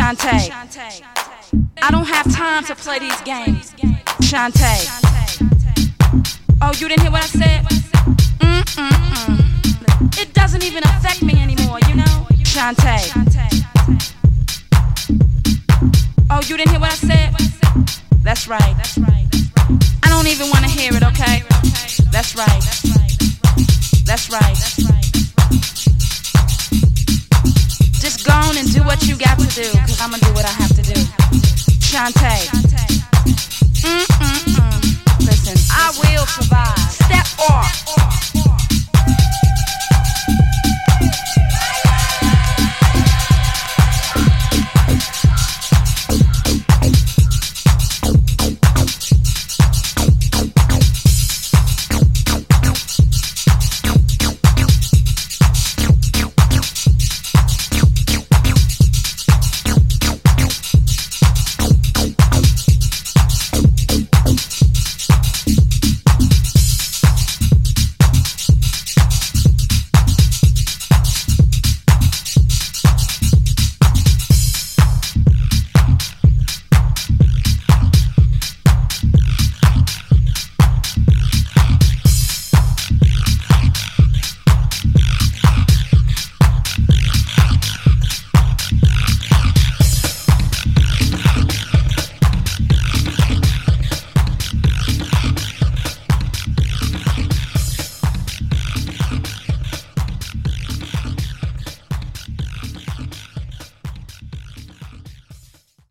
Shantae, I don't have time to play these games. Shantae, oh, you didn't hear what I said? It doesn't even affect me anymore, you know? Shantae, oh, you didn't hear what I said? That's right. I don't even want to hear it, okay? That's right. That's right. Just go on and do what you got to do, cause I'm gonna do what I have to do. Shantae. Listen, I will survive. Step off.